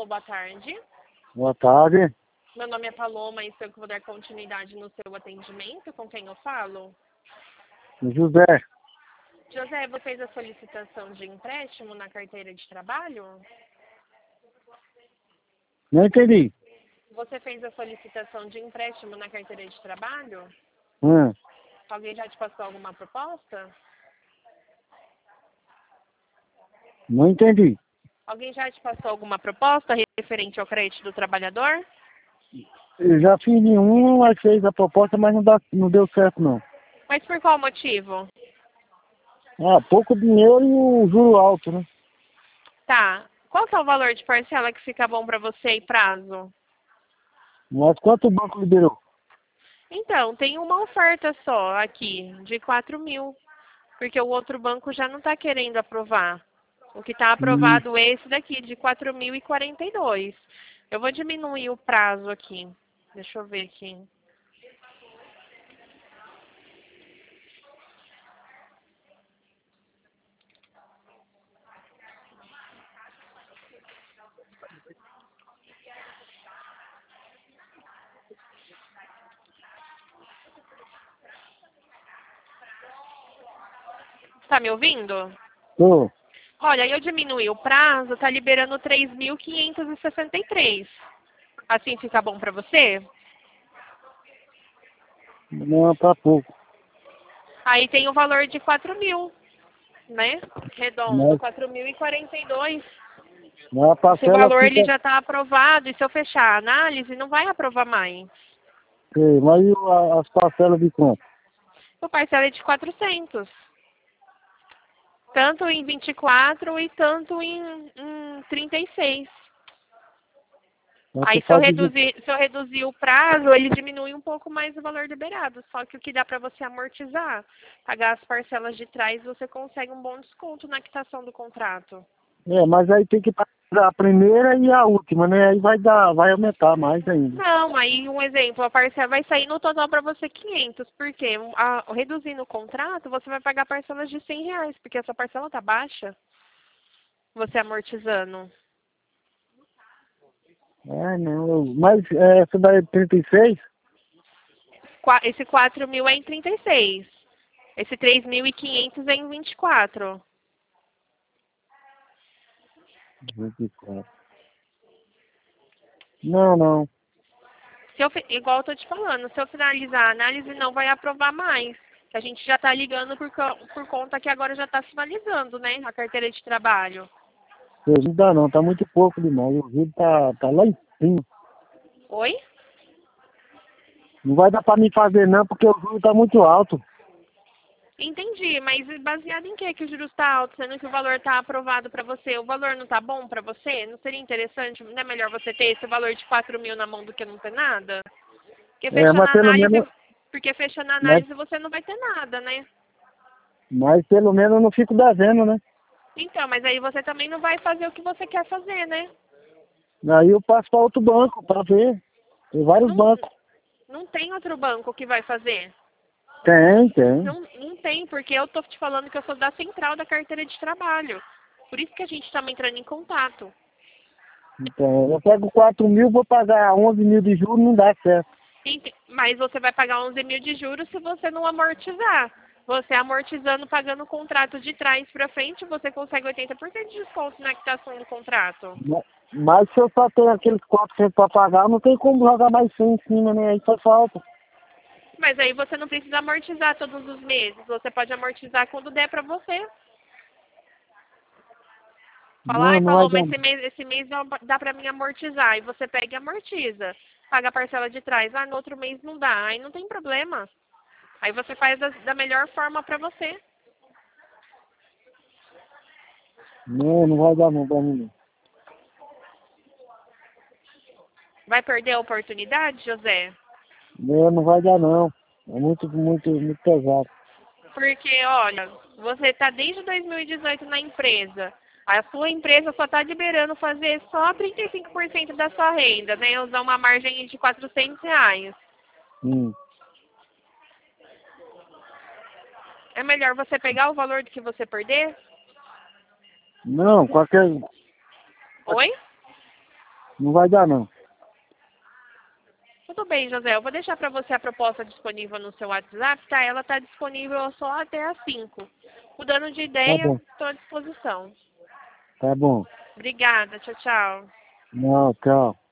Alô, boa tarde. Boa tarde. Meu nome é Paloma e se eu vou dar continuidade no seu atendimento, com quem eu falo? José. José, você fez a solicitação de empréstimo na carteira de trabalho? Não entendi. Você fez a solicitação de empréstimo na carteira de trabalho? Hum. Alguém já te passou alguma proposta? Não entendi. Alguém já te passou alguma proposta referente ao crédito do trabalhador? Eu já fiz nenhum, mas fez a proposta, mas não deu certo não. Mas por qual motivo? Ah, pouco dinheiro e o juro alto, né? Tá. Qual que é o valor de parcela que fica bom para você e prazo? Mas quanto o banco liberou? Então, tem uma oferta só aqui, de 4.000, porque o outro banco já não está querendo aprovar. O que está Hum. aprovado é esse daqui, de 4.042. Eu vou diminuir o prazo aqui. Deixa eu ver aqui. Tá me ouvindo? Tô. Olha, eu diminuí o prazo, tá liberando 3.563. Assim fica bom para você? Não, tá pouco. Aí tem o valor de 4.000, né? Redondo, Mas, 4.042. mas a Esse parcela valor fica... ele já está aprovado e se eu fechar a análise, não vai aprovar mais. Mas e as parcelas de quanto? O parcela é de 400. Tanto em 24 e tanto em 36. Mas você Aí faz de... se eu reduzir o prazo, ele diminui um pouco mais o valor liberado. Só que o que dá para você amortizar, pagar as parcelas de trás, você consegue um bom desconto na quitação do contrato. mas aí tem que pagar a primeira e a última, né? Aí vai aumentar mais ainda. Não, aí um exemplo, a parcela vai sair no total para você 500, porque reduzindo o contrato, você vai pagar parcelas de R$ 100, porque essa parcela tá baixa, você amortizando. Não. Mas essa daí é 36? Esse 4.000 é em 36. Esse 3.500 é em 24. 24. Não. Igual eu tô te falando, se eu finalizar a análise, não vai aprovar mais. A gente já tá ligando por conta que agora já tá finalizando, né, a carteira de trabalho. Não dá não, tá muito pouco demais. O vídeo tá lá em cima. Oi? Não vai dar pra mim fazer não, porque o juro tá muito alto. Entendi, mas baseado em que o juros está alto, sendo que o valor está aprovado para você? O valor não está bom para você? Não seria interessante, não é melhor você ter esse valor de 4.000 na mão do que não ter nada? Porque Mas pelo menos, fechando a mas, análise você não vai ter nada, né? mas pelo menos eu não fico devendo, né? Então, mas aí você também não vai fazer o que você quer fazer, né? Aí eu passo pra outro banco pra ver. Tem vários Não, bancos. não tem outro banco que vai fazer. Tem. Não tem, porque eu tô te falando que eu sou da central da carteira de trabalho. Por isso que a gente está entrando em contato. Então, eu pego 4.000, vou pagar 11.000 de juros, não dá certo. Mas você vai pagar 11.000 de juros se você não amortizar. Você amortizando, pagando o contrato de trás para frente, você consegue 80% de desconto na quitação do contrato. Mas se eu só tenho aqueles 400 pra pagar, não tem como jogar mais 100 em cima, né? Aí só falta. Mas aí você não precisa amortizar todos os meses. Você pode amortizar quando der para você. Fala, ai, Não vai falou, dar. mas esse mês dá para mim amortizar. E você pega e amortiza. Paga a parcela de trás. Ah, no outro mês não dá. Aí não tem problema. Aí você faz da melhor forma para você. Não vai dar não pra mim. Vai perder a oportunidade, José? Não vai dar não. É muito pesado. Porque, olha, você está desde 2018 na empresa. A sua empresa só está liberando fazer só 35% da sua renda, né? Usar uma margem de R$ 400. Hum. É melhor você pegar o valor do que você perder? Não, qualquer... Oi? Não vai dar, não. Tudo bem, José. Eu vou deixar para você a proposta disponível no seu WhatsApp, tá? Ela está disponível só até às 5. Mudando de Tá ideia, bom, estou à disposição. tá bom. Obrigada. Tchau, tchau. Não, tchau.